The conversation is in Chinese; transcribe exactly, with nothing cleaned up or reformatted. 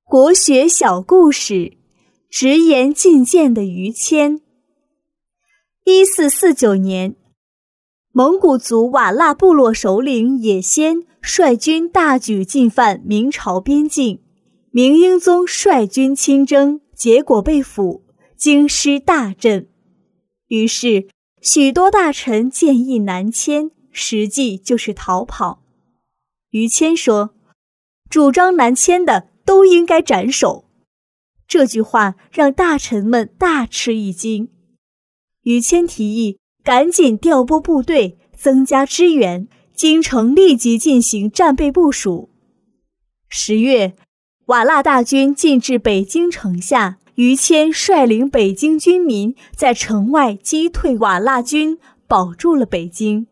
国学小故事：直言进谏的于谦。一四四九年，蒙古族瓦剌部落首领也先率军大举进犯明朝边境，明英宗率军亲征，结果被俘，京师大震。于是许多大臣建议南迁，实际就是逃跑。于谦说，主张南迁的都应该斩首。这句话让大臣们大吃一惊。于谦提议赶紧调拨部队，增加支援，京城立即进行战备部署。十月，瓦剌大军进至北京城下，于谦率领北京军民在城外击退瓦剌军，保住了北京。